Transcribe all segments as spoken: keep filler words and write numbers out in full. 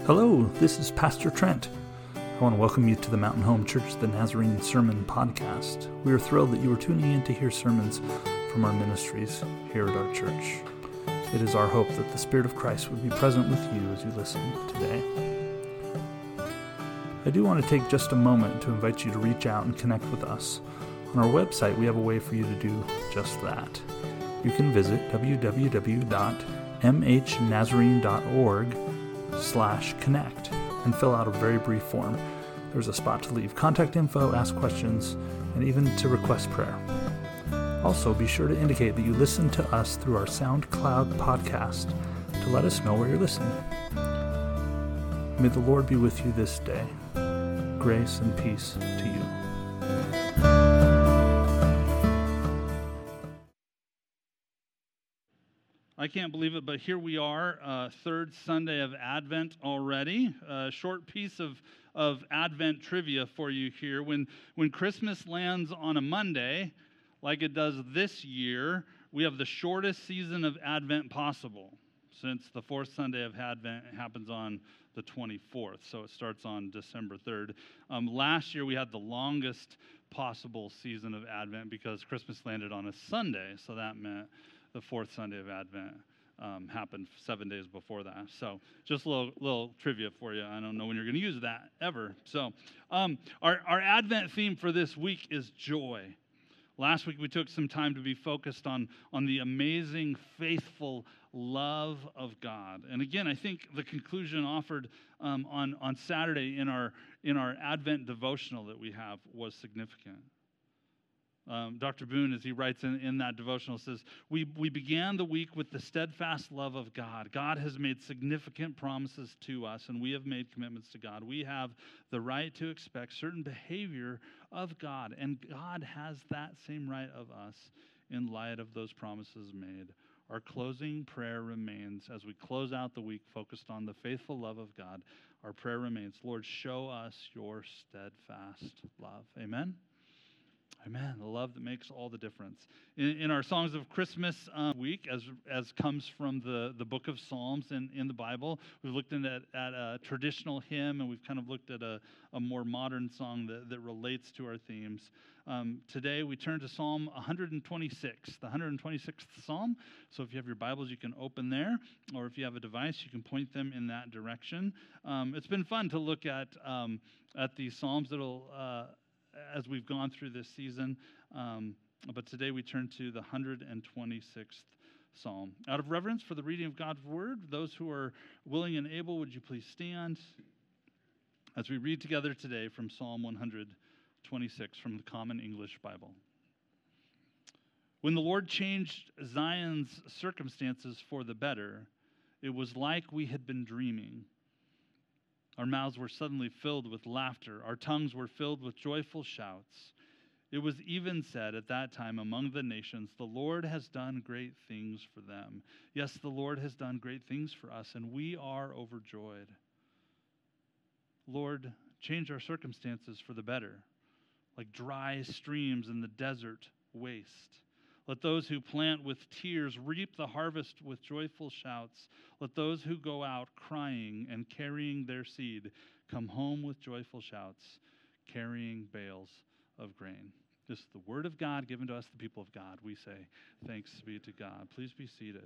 Hello, this is Pastor Trent. I want to welcome you to the Mountain Home Church of the Nazarene Sermon Podcast. We are thrilled that you are tuning in to hear sermons from our ministries here at our church. It is our hope that the Spirit of Christ would be present with you as you listen today. I do want to take just a moment to invite you to reach out and connect with us. On our website, we have a way for you to do just that. You can visit w w w dot m h nazarene dot org slash connect and fill out a very brief form. There's a spot to leave contact info, ask questions, and even to request prayer. Also, be sure to indicate that you listen to us through our SoundCloud podcast to let us know where you're listening. May the Lord be with you this day. Grace and peace to you. I can't believe it, but here we are, uh, third Sunday of Advent already. A short piece of, of Advent trivia for you here. When, when Christmas lands on a Monday, like it does this year, we have the shortest season of Advent possible, since the fourth Sunday of Advent happens on the twenty-fourth, so it starts on December third. Um, last year, we had the longest possible season of Advent because Christmas landed on a Sunday, so that meant the fourth Sunday of Advent um, happened seven days before that. So just a little, little trivia for you. I don't know when you're going to use that ever. So um, our, our Advent theme for this week is joy. Last week we took some time to be focused on, on the amazing, faithful love of God. And again, I think the conclusion offered um, on, on Saturday in our, in our Advent devotional that we have was significant. Um, Doctor Boone, as he writes in, in that devotional, says, we, we began the week with the steadfast love of God. God has made significant promises to us, and we have made commitments to God. We have the right to expect certain behavior of God, and God has that same right of us in light of those promises made. Our closing prayer remains, as we close out the week focused on the faithful love of God, our prayer remains, Lord, show us your steadfast love. Amen? Amen. The love that makes all the difference. In, in our Songs of Christmas uh, week, as as comes from the, the book of Psalms in, in the Bible, we've looked at, at a traditional hymn, and we've kind of looked at a, a more modern song that, that relates to our themes. Um, today, we turn to Psalm one twenty-six, the one hundred twenty-sixth Psalm. So if you have your Bibles, you can open there, or if you have a device, you can point them in that direction. Um, it's been fun to look at, um, at these Psalms that'll... Uh, as we've gone through this season. Um, but today we turn to the one hundred twenty-sixth Psalm. Out of reverence for the reading of God's Word, those who are willing and able, would you please stand as we read together today from Psalm one hundred twenty-six from the Common English Bible. When the Lord changed Zion's circumstances for the better, it was like we had been dreaming. Our mouths were suddenly filled with laughter. Our tongues were filled with joyful shouts. It was even said at that time among the nations, the Lord has done great things for them. Yes, the Lord has done great things for us, and we are overjoyed. Lord, change our circumstances for the better, like dry streams in the desert waste. Let those who plant with tears reap the harvest with joyful shouts. Let those who go out crying and carrying their seed come home with joyful shouts, carrying bales of grain. This is the word of God given to us, the people of God. We say, thanks be to God. Please be seated.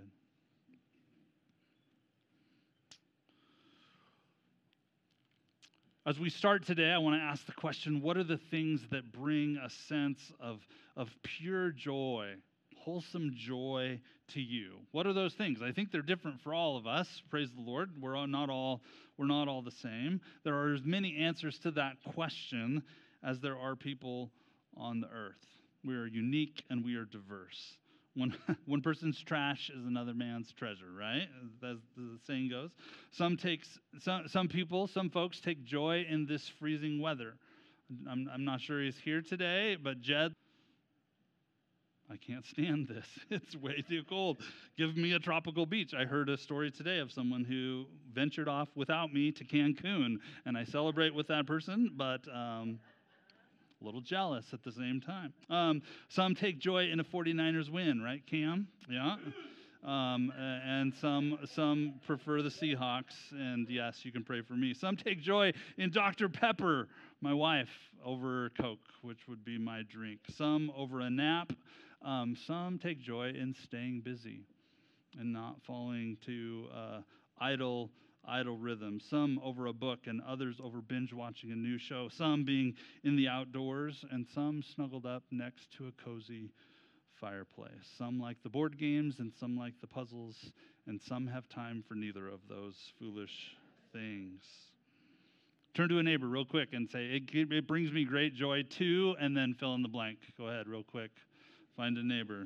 As we start today, I want to ask the question, what are the things that bring a sense of, of pure joy, wholesome joy to you? What are those things? I think they're different for all of us. Praise the Lord. We're all not all we're not all the same. There are as many answers to that question as there are people on the earth. We are unique and we are diverse. One, one person's trash is another man's treasure, right? As the saying goes. Some takes some some people, some folks take joy in this freezing weather. I'm I'm not sure he's here today, but Jed, I can't stand this. It's way too cold. Give me a tropical beach. I heard a story today of someone who ventured off without me to Cancun, and I celebrate with that person, but um, a little jealous at the same time. Um, some take joy in a forty-niners win, right, Cam? Yeah. Um, and some some prefer the Seahawks, and yes, you can pray for me. Some take joy in Doctor Pepper, my wife, over Coke, which would be my drink. Some over a nap. Um, some take joy in staying busy and not falling to uh, idle idle rhythms. Some over a book, and others over binge watching a new show. Some being in the outdoors, and some snuggled up next to a cozy fireplace. Some like the board games, and some like the puzzles, and some have time for neither of those foolish things. Turn to a neighbor real quick and say, it, it brings me great joy too, and then fill in the blank. Go ahead real quick. Find a neighbor.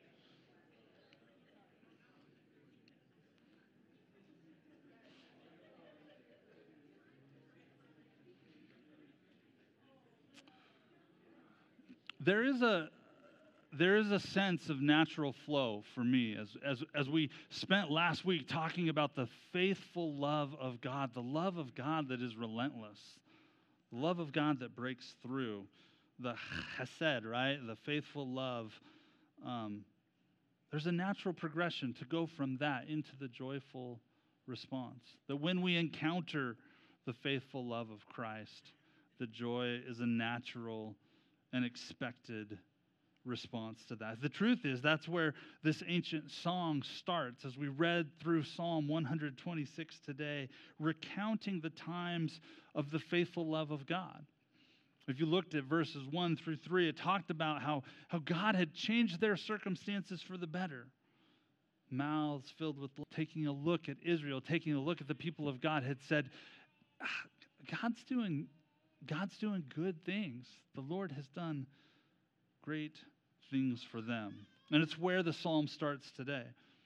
There is a there is a sense of natural flow for me as, as, as we spent last week talking about the faithful love of God, the love of God that is relentless, the love of God that breaks through, the chesed, right? The faithful love. Um, there's a natural progression to go from that into the joyful response. That when we encounter the faithful love of Christ, the joy is a natural and expected response to that. The truth is, that's where this ancient song starts. As we read through Psalm one twenty-six today, recounting the times of the faithful love of God. If you looked at verses one through three, it talked about how, how God had changed their circumstances for the better. Mouths filled with taking a look at Israel, taking a look at the people of God, had said, God's doing, God's doing good things. The Lord has done great things for them. And it's where the psalm starts today.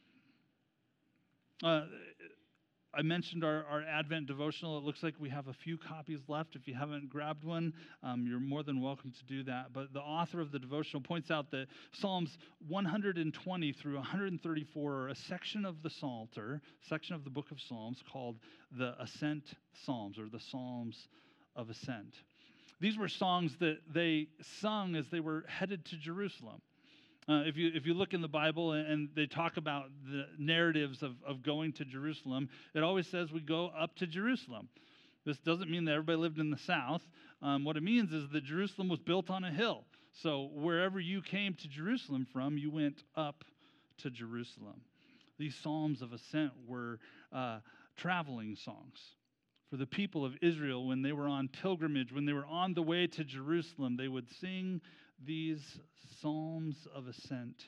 Uh, I mentioned our, our Advent devotional. It looks like we have a few copies left. If you haven't grabbed one, um, you're more than welcome to do that. But the author of the devotional points out that Psalms one twenty through one thirty-four are a section of the Psalter, section of the book of Psalms called the Ascent Psalms, or the Psalms of Ascent. These were songs that they sung as they were headed to Jerusalem. Uh, if you if you look in the Bible and, and they talk about the narratives of, of going to Jerusalem, it always says we go up to Jerusalem. This doesn't mean that everybody lived in the south. Um, what it means is that Jerusalem was built on a hill. So wherever you came to Jerusalem from, you went up to Jerusalem. These Psalms of Ascent were uh, traveling songs for the people of Israel when they were on pilgrimage, when they were on the way to Jerusalem. They would sing these Psalms of Ascent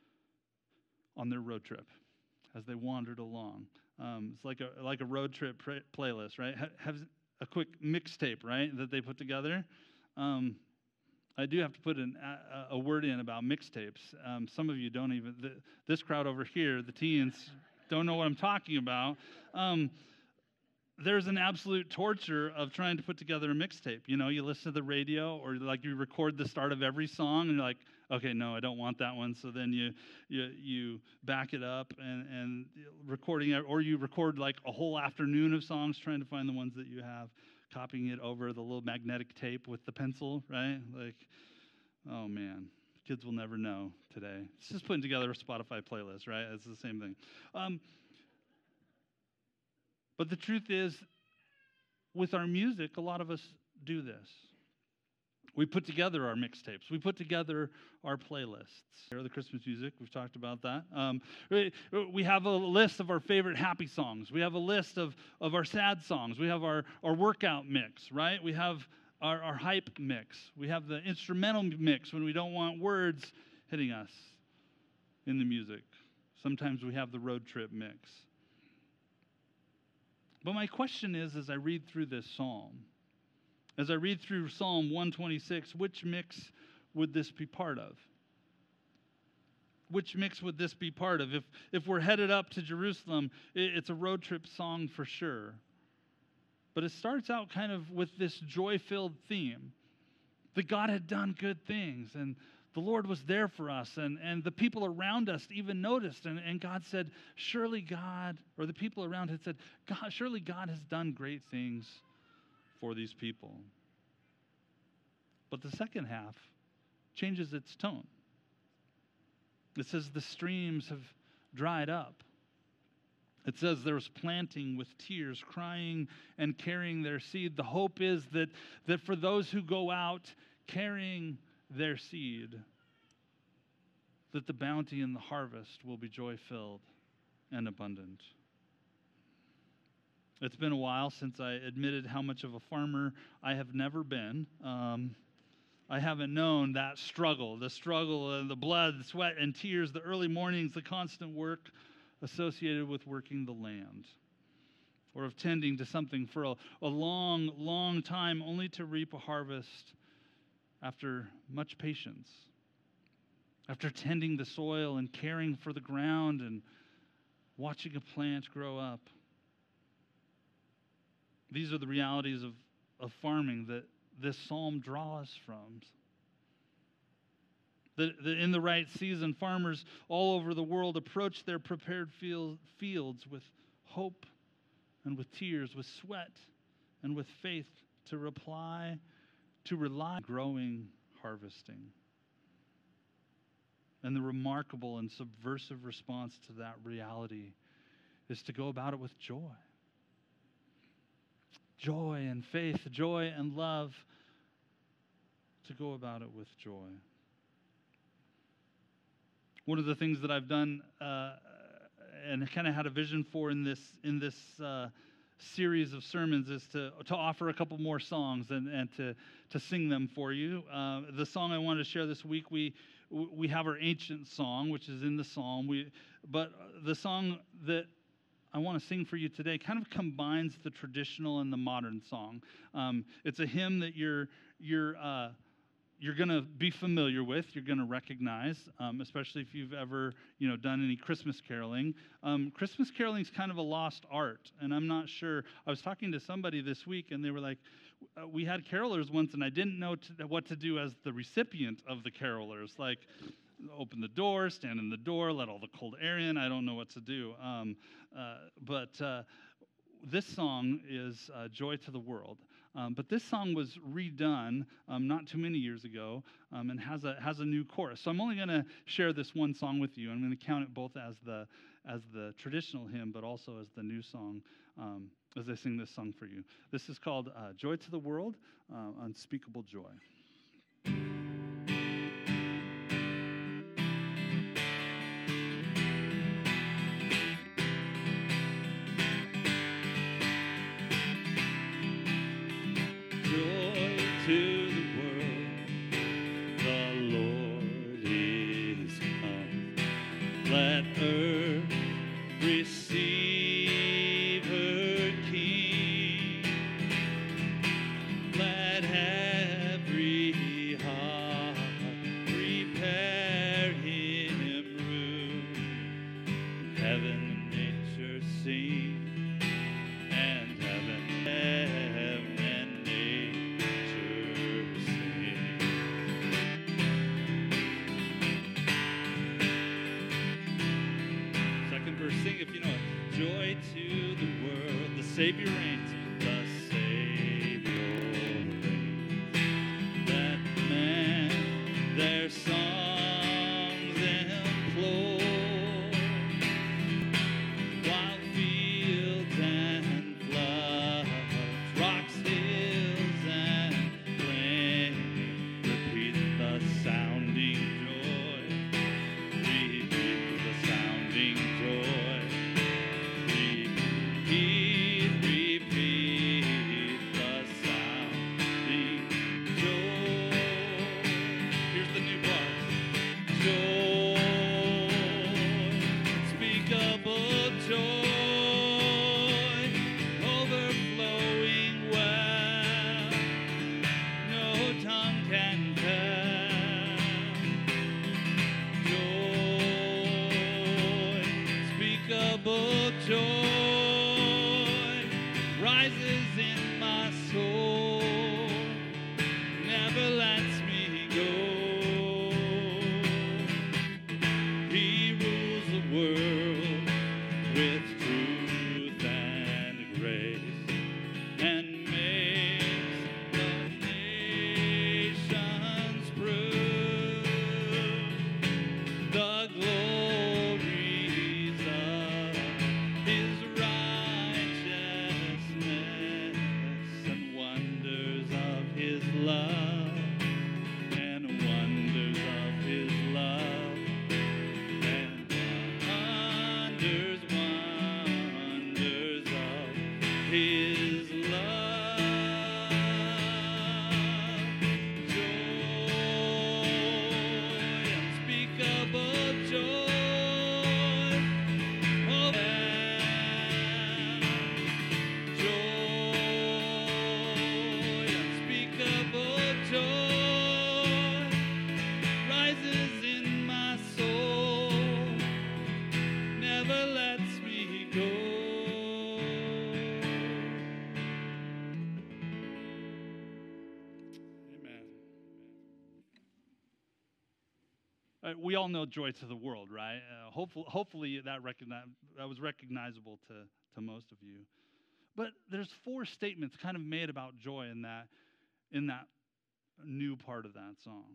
on their road trip as they wandered along. Um, it's like a like a road trip pra- playlist, right? Ha- have a quick mixtape, right, that they put together. Um, I do have to put an, a, a word in about mixtapes. Um, some of you don't even, the, this crowd over here, the teens, don't know what I'm talking about. Um, There's an absolute torture of trying to put together a mixtape. You know, you listen to the radio, or like you record the start of every song, and you're like, okay, no, I don't want that one. So then you you you back it up and, and recording it, or you record like a whole afternoon of songs trying to find the ones that you have, copying it over the little magnetic tape with the pencil, right? Like, oh man, kids will never know today. It's just putting together a Spotify playlist, right? It's the same thing. Um, But the truth is, with our music, a lot of us do this. We put together our mixtapes. We put together our playlists. Here are the Christmas music. We've talked about that. Um, we, we have a list of our favorite happy songs. We have a list of, of our sad songs. We have our, our workout mix, right? We have our, our hype mix. We have the instrumental mix when we don't want words hitting us in the music. Sometimes we have the road trip mix. But my question is, as I read through this psalm, as I read through Psalm one twenty-six, which mix would this be part of? Which mix would this be part of? If, if we're headed up to Jerusalem, it, it's a road trip song for sure. But it starts out kind of with this joy-filled theme, that God had done good things, and the Lord was there for us, and, and the people around us even noticed, and, and God said, surely God, or the people around had said, God, surely God has done great things for these people. But the second half changes its tone. It says, the streams have dried up. It says there was planting with tears, crying and carrying their seed. The hope is that, that for those who go out carrying their seed, that the bounty in the harvest will be joy-filled and abundant. It's been a while since I admitted how much of a farmer I have never been. Um, I haven't known that struggle, the struggle and the blood, the sweat and tears, the early mornings, the constant work associated with working the land, or of tending to something for a, a long, long time only to reap a harvest after much patience, after tending the soil and caring for the ground and watching a plant grow up. These are the realities of, of farming that this psalm draws from. That, that in the right season, farmers all over the world approach their prepared field, fields with hope and with tears, with sweat and with faith to reply, to rely on growing, harvesting. And the remarkable and subversive response to that reality is to go about it with joy. Joy and faith, joy and love, to go about it with joy. One of the things that I've done uh, and kind of had a vision for in this in this uh, series of sermons is to to offer a couple more songs and, and to to sing them for you. Uh, the song I wanted to share this week, we we have our ancient song, which is in the psalm. We but the song that I want to sing for you today kind of combines the traditional and the modern song. Um, it's a hymn that you're you're uh, you're going to be familiar with, you're going to recognize, um, especially if you've ever you know done any Christmas caroling. Um, Christmas caroling is kind of a lost art, and I'm not sure. I was talking to somebody this week, and they were like, "We had carolers once, and I didn't know to, what to do as the recipient of the carolers, like." Open the door, stand in the door, let all the cold air in. I don't know what to do. Um, uh, but uh, this song is uh, Joy to the World. Um, but this song was redone um, not too many years ago um, and has a has a new chorus. So I'm only going to share this one song with you. I'm going to count it both as the as the traditional hymn, but also as the new song um, as I sing this song for you. This is called uh, Joy to the World, uh, Unspeakable Joy. To the world, the Lord is come. Let earth receive her King. Let every heart prepare him room. Heaven and nature sing, and heaven heaven and nature sing. Second verse, sing if you know it. Joy to the world, the Savior reigns, the Savior reigns. Let men their songs implore, while fields and floods, rocks, hills, and plains repeat the sounding joy. Repeat the sounding joy. Repeat, repeat the sounding joy. Here's the new part. Joy, unspeakable joy, overflowing well, no tongue can tell. Joy, unspeakable joy, rises in my soul, never lets me go. He rules the world with truth and grace, and makes the nations prove the glory we all know joy to the world, right? Uh, hopefully, hopefully that, recognize, that was recognizable to, to most of you. But there's four statements kind of made about joy in that, in that new part of that song.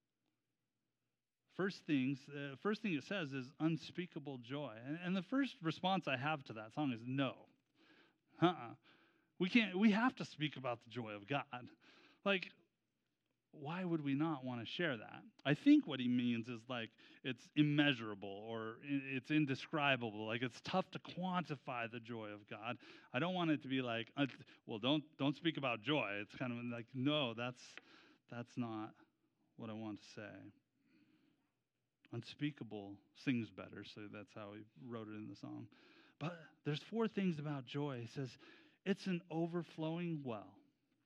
First things, uh, first thing it says is unspeakable joy. And, and the first response I have to that song is no. Uh-uh. We can't, we have to speak about the joy of God. Like, why would we not want to share that? I think what he means is like it's immeasurable or it's indescribable. Like it's tough to quantify the joy of God. I don't want it to be like, uh, well, don't don't speak about joy. It's kind of like, no, that's that's not what I want to say. Unspeakable sings better, so that's how he wrote it in the song. But there's four things about joy. He says, it's an overflowing well.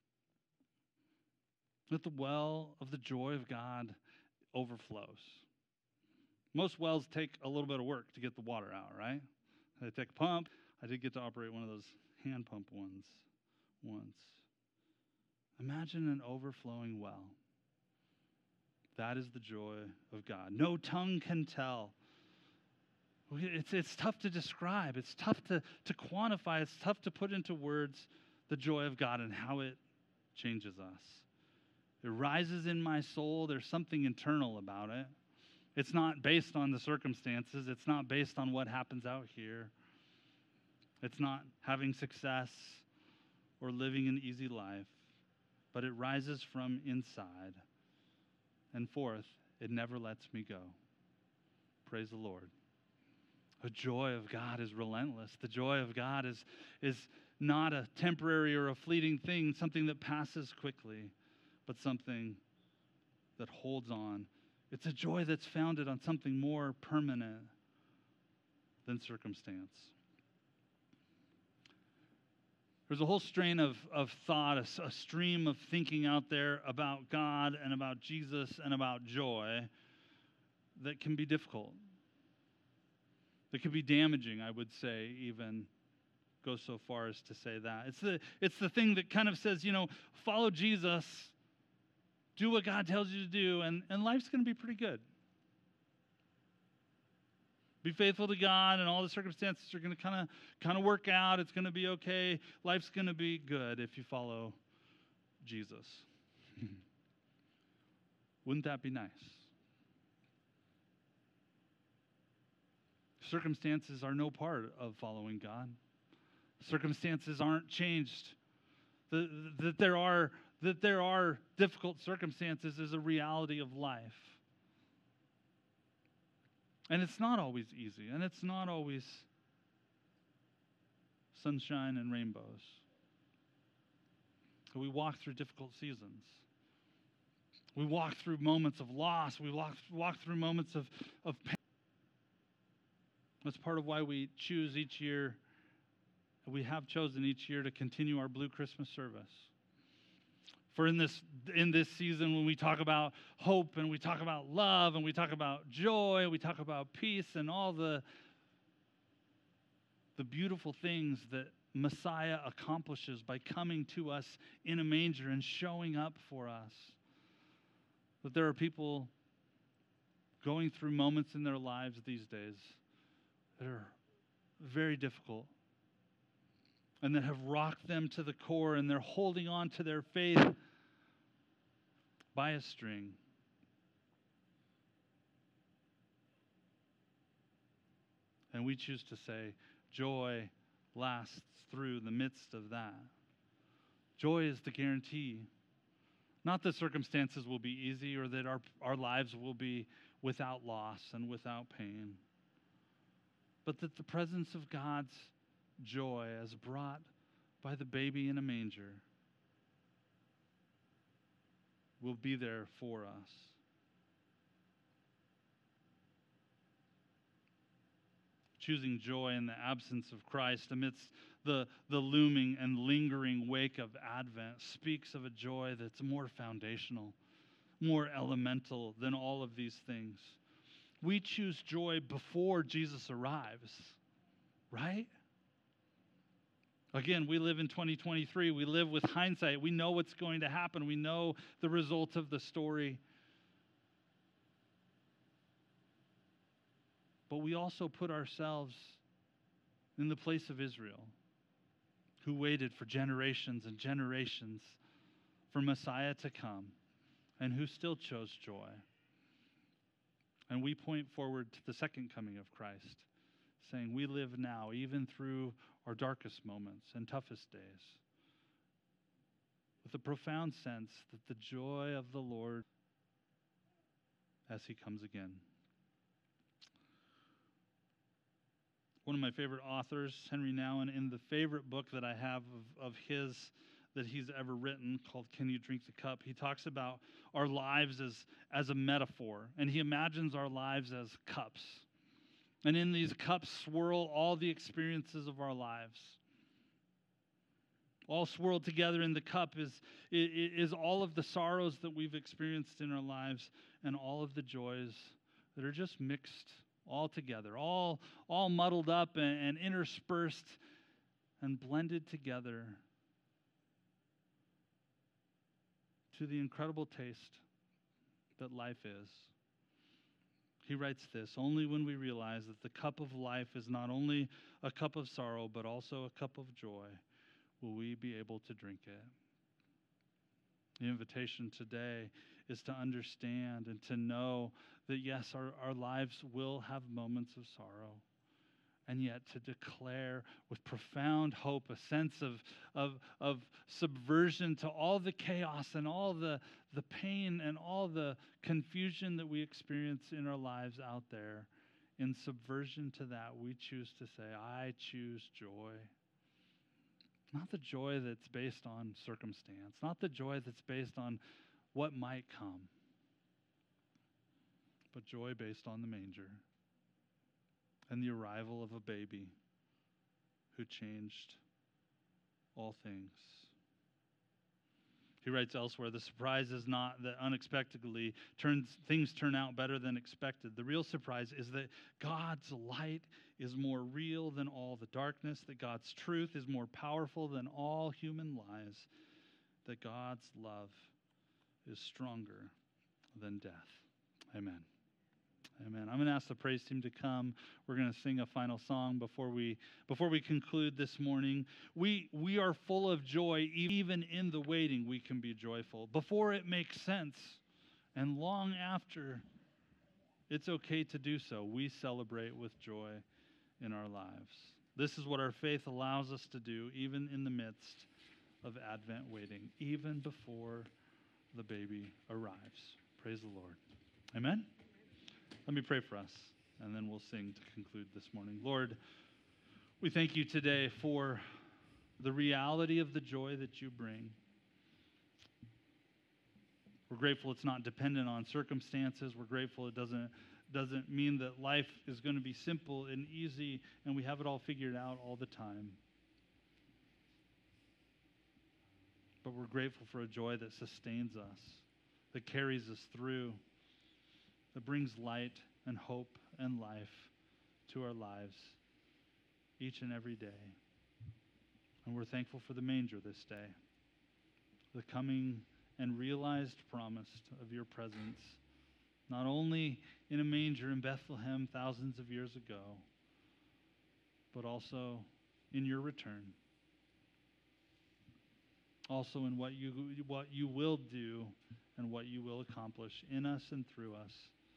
That the well of the joy of God overflows. Most wells take a little bit of work to get the water out, right? They take a pump. I did get to operate one of those hand pump ones once. Imagine an overflowing well. That is the joy of God. No tongue can tell. It's, it's tough to describe. It's tough to, to quantify. It's tough to put into words the joy of God and how it changes us. It rises in my soul. There's something internal about it. It's not based on the circumstances. It's not based on what happens out here. It's not having success or living an easy life, but it rises from inside. And fourth, it never lets me go. Praise the Lord. The joy of God is relentless. The joy of God is, is not a temporary or a fleeting thing, something that passes quickly, but something that holds on. It's a joy that's founded on something more permanent than circumstance. There's a whole strain of, of thought, a, a stream of thinking out there about God and about Jesus and about joy that can be difficult. That can be damaging, I would say, even go so far as to say that. It's the, it's the thing that kind of says, you know, follow Jesus, do what God tells you to do, and, and life's going to be pretty good. Be faithful to God, and all the circumstances are going to kind of kind of work out. It's going to be okay. Life's going to be good if you follow Jesus. Wouldn't that be nice? Circumstances are no part of following God. Circumstances aren't changed. That the, the, there are that there are difficult circumstances is a reality of life. And it's not always easy, and it's not always sunshine and rainbows. We walk through difficult seasons. We walk through moments of loss. We walk, walk through moments of, of pain. That's part of why we choose each year, we have chosen each year to continue our Blue Christmas service. For in this in this season, when we talk about hope and we talk about love and we talk about joy, we talk about peace and all the, the beautiful things that Messiah accomplishes by coming to us in a manger and showing up for us. That there are people going through moments in their lives these days that are very difficult and that have rocked them to the core, and they're holding on to their faith by a string. And we choose to say, joy lasts through the midst of that. Joy is the guarantee. Not that circumstances will be easy or that our, our lives will be without loss and without pain, but that the presence of God's joy as brought by the baby in a manger will be there for us. Choosing joy in the absence of Christ amidst the, the looming and lingering wake of Advent speaks of a joy that's more foundational, more elemental than all of these things. We choose joy before Jesus arrives, right? Again, we live in twenty twenty-three. We live with hindsight. We know what's going to happen. We know the result of the story. But we also put ourselves in the place of Israel, who waited for generations and generations for Messiah to come, and who still chose joy. And we point forward to the second coming of Christ, saying we live now, even through our darkest moments and toughest days, with a profound sense that the joy of the Lord as he comes again. One of my favorite authors, Henry Nouwen, in the favorite book that I have of, of his that he's ever written called Can You Drink the Cup, he talks about our lives as, as a metaphor, and he imagines our lives as cups. And in these cups swirl all the experiences of our lives. All swirled together in the cup is, is all of the sorrows that we've experienced in our lives and all of the joys that are just mixed all together, all, all muddled up and, and interspersed and blended together to the incredible taste that life is. He writes this, only when we realize that the cup of life is not only a cup of sorrow, but also a cup of joy, will we be able to drink it. The invitation today is to understand and to know that, yes, our, our lives will have moments of sorrow, and yet to declare with profound hope a sense of, of, of subversion to all the chaos and all the, the pain and all the confusion that we experience in our lives out there. In subversion to that, we choose to say, I choose joy. Not the joy that's based on circumstance, not the joy that's based on what might come, but joy based on the manger and the arrival of a baby who changed all things. He writes elsewhere, the surprise is not that unexpectedly turns, things turn out better than expected. The real surprise is that God's light is more real than all the darkness, that God's truth is more powerful than all human lies, that God's love is stronger than death. Amen. Amen. I'm going to ask the praise team to come. We're going to sing a final song before we before we conclude this morning. We we are full of joy. Even in the waiting, we can be joyful. Before it makes sense, and long after, it's okay to do so. We celebrate with joy in our lives. This is what our faith allows us to do, even in the midst of Advent waiting, even before the baby arrives. Praise the Lord. Amen. Let me pray for us, and then we'll sing to conclude this morning. Lord, we thank you today for the reality of the joy that you bring. We're grateful it's not dependent on circumstances. We're grateful it doesn't, doesn't mean that life is going to be simple and easy, and we have it all figured out all the time. But we're grateful for a joy that sustains us, that carries us through, that brings light and hope and life to our lives each and every day. And we're thankful for the manger this day, the coming and realized promise of your presence, not only in a manger in Bethlehem thousands of years ago, but also in your return, also in what you what you will do and what you will accomplish in us and through us,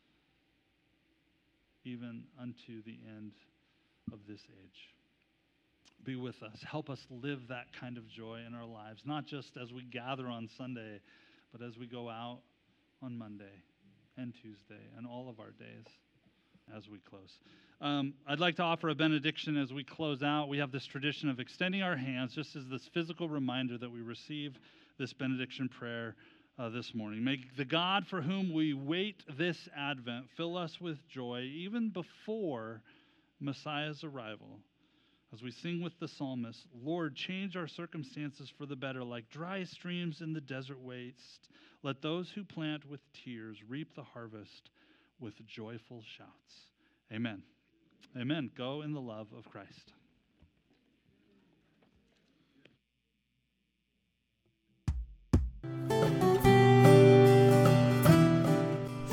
even unto the end of this age. Be with us. Help us live that kind of joy in our lives, not just as we gather on Sunday, but as we go out on Monday and Tuesday and all of our days as we close. Um, I'd like to offer a benediction as we close out. We have this tradition of extending our hands just as this physical reminder that we receive this benediction prayer Uh, this morning. May the God for whom we wait this Advent fill us with joy even before Messiah's arrival. As we sing with the psalmist, Lord, change our circumstances for the better, like dry streams in the desert waste. Let those who plant with tears reap the harvest with joyful shouts. Amen. Amen. Go in the love of Christ.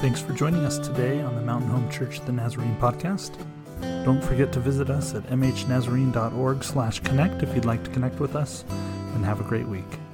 Thanks for joining us today on the Mountain Home Church the Nazarene podcast. Don't forget to visit us at m h nazarene dot org slash connect if you'd like to connect with us, and have a great week.